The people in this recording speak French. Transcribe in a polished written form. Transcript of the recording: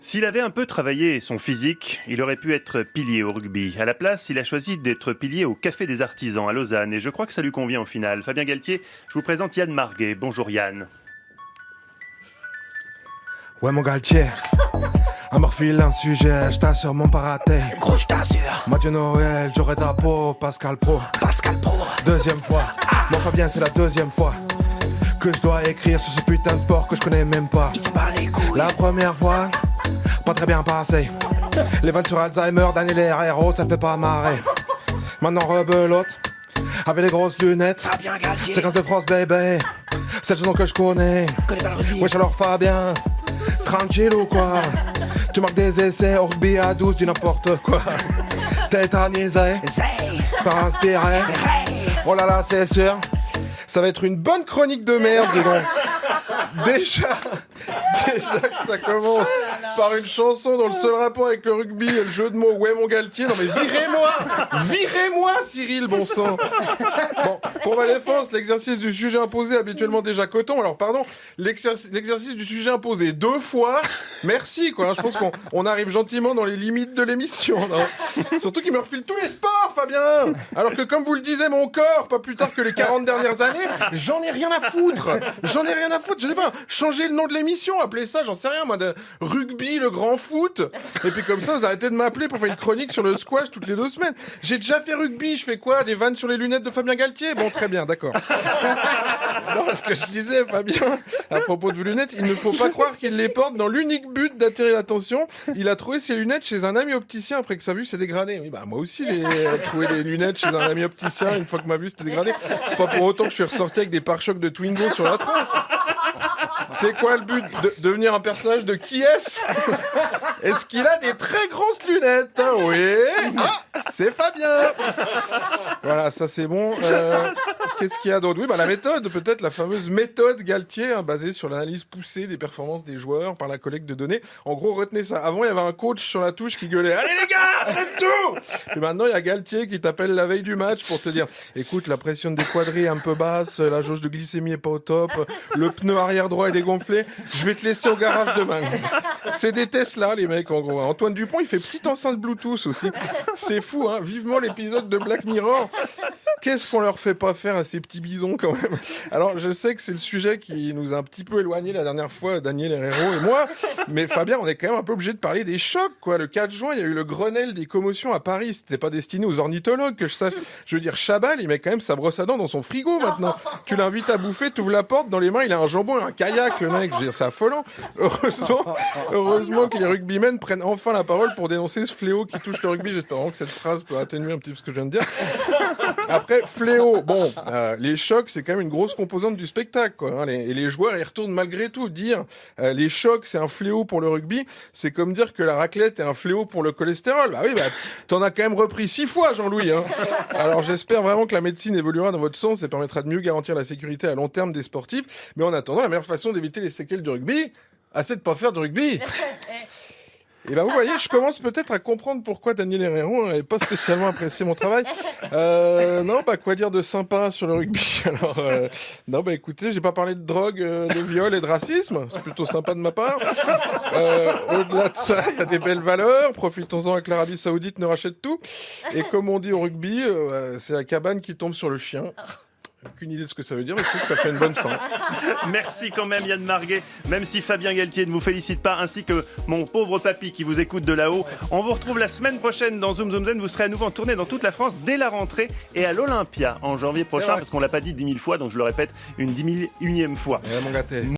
S'il avait un peu travaillé son physique, il aurait pu être pilier au rugby. À la place, il a choisi d'être pilier au Café des Artisans à Lausanne et je crois que ça lui convient au final. Fabien Galtier, je vous présente Yann Marguet. Bonjour Yann. Ouais mon Galtier, à me refiler un sujet, je t'assure mon paraté. Gros, je t'assure. Mathieu Noël, j'aurai ta peau, Pascal Pro. Deuxième fois, mon Fabien c'est la deuxième fois que je dois écrire sur ce putain de sport que je connais même pas. Il se bat les couilles. La première fois, pas très bien passé. Les vannes sur Alzheimer, Daniel et Herrero, ça fait pas marrer. Maintenant rebelote, avec les grosses lunettes. Fabien Galtier. Séquence de France bébé, c'est le nom que je connais. Connais pas le rugby. Wesh alors Fabien, tranquille ou quoi? Tu marques des essais au rugby à 12, dis n'importe quoi. Tétanisé, Zay. faire inspirer. Hey. Oh là là, c'est sûr. Ça va être une bonne chronique de merde, dis donc. Déjà que ça commence par une chanson dont le seul rapport avec le rugby est le jeu de mots ouais mon Galtier. Non mais virez-moi Cyril, bon sang. Bon, pour ma défense, l'exercice du sujet imposé habituellement déjà coton. Alors pardon, l'exercice du sujet imposé 2 fois. Merci quoi, je pense qu'on arrive gentiment dans les limites de l'émission. Non, surtout qu'il me refile tous les sports, Fabien. Alors que comme vous le disiez, mon corps, pas plus tard que les 40 dernières années, j'en ai rien à foutre. Je sais pas, changer le nom de l'émission, appeler ça, j'en sais rien moi, de rugby, le grand foot. Et puis comme ça, vous arrêtez de m'appeler pour faire une chronique sur le squash toutes les 2 semaines. J'ai déjà fait rugby, je fais quoi? Des vannes sur les lunettes de Fabien Galtier? Bon, très bien, d'accord. Non, ce que je disais, Fabien, à propos de vos lunettes, il ne faut pas croire qu'il les porte dans l'unique but d'attirer l'attention. Il a trouvé ses lunettes chez un ami opticien après que sa vue s'est dégradée. Oui, bah moi aussi j'ai trouvé les lunettes chez un ami opticien une fois que ma vue s'était dégradée. C'est pas pour autant que je suis ressorti avec des pare-chocs de Twingo sur la tronche. C'est quoi le but? De devenir un personnage de qui est-ce? Est-ce qu'il a des très grosses lunettes? Oui. Ah, c'est Fabien. Voilà, ça c'est bon. Qu'est-ce qu'il y a d'autre? Oui, bah la méthode, peut-être la fameuse méthode Galtier, hein, basée sur l'analyse poussée des performances des joueurs par la collecte de données. En gros, retenez ça. Avant, il y avait un coach sur la touche qui gueulait « Allez les gars, faites tout !» Et maintenant, il y a Galtier qui t'appelle la veille du match pour te dire « Écoute, la pression des quadris est un peu basse, la jauge de glycémie est pas au top, le pneu arrière droit est dégonflé, je vais te laisser au garage demain. » C'est des Tesla, les mecs, en gros. Antoine Dupont, il fait petite enceinte Bluetooth aussi. C'est fou, hein. Vivement l'épisode de Black Mirror. Qu'est-ce qu'on leur fait pas faire à ces petits bisons quand même? Alors je sais que c'est le sujet qui nous a un petit peu éloigné la dernière fois, Daniel Herrero et moi, mais Fabien, on est quand même un peu obligé de parler des chocs, quoi. Le 4 juin, il y a eu le Grenelle des commotions à Paris. C'était pas destiné aux ornithologues, que je sache. Je veux dire, Chabal, il met quand même sa brosse à dents dans son frigo maintenant. Tu l'invites à bouffer, tu ouvres la porte, dans les mains, il a un jambon et un kayak, le mec. Je veux dire, c'est affolant. Heureusement que les rugbymen prennent enfin la parole pour dénoncer ce fléau qui touche le rugby. J'espère vraiment que cette phrase peut atténuer un petit peu ce que je viens de dire. Après, fléau. Bon, les chocs, c'est quand même une grosse composante du spectacle, quoi. Hein. Et les joueurs, ils retournent malgré tout. Dire les chocs, c'est un fléau pour le rugby, c'est comme dire que la raclette est un fléau pour le cholestérol. Bah oui, bah, t'en as quand même repris 6 fois, Jean-Louis. Hein. Alors j'espère vraiment que la médecine évoluera dans votre sens et permettra de mieux garantir la sécurité à long terme des sportifs. Mais en attendant, la meilleure façon d'éviter les séquelles du rugby, c'est de pas faire de rugby. Et ben vous voyez, je commence peut-être à comprendre pourquoi Daniel Herrero n'avait pas spécialement apprécié mon travail. Non, bah quoi dire de sympa sur le rugby? Alors, non, bah écoutez, j'ai pas parlé de drogue, de viol et de racisme. C'est plutôt sympa de ma part. Au-delà de ça, il y a des belles valeurs. Profitons-en que l'Arabie Saoudite ne rachète tout. Et comme on dit au rugby, c'est la cabane qui tombe sur le chien. Aucune idée de ce que ça veut dire, mais je trouve que ça fait une bonne fin. Merci quand même Yann Marguet, même si Fabien Galtier ne vous félicite pas, ainsi que mon pauvre papy qui vous écoute de là-haut. On vous retrouve la semaine prochaine dans Zoom Zoom Zen. Vous serez à nouveau en tournée dans toute la France dès la rentrée et à l'Olympia en janvier prochain, parce qu'on l'a pas dit 10 000 fois, donc je le répète une 10 000e fois. Mon gâté.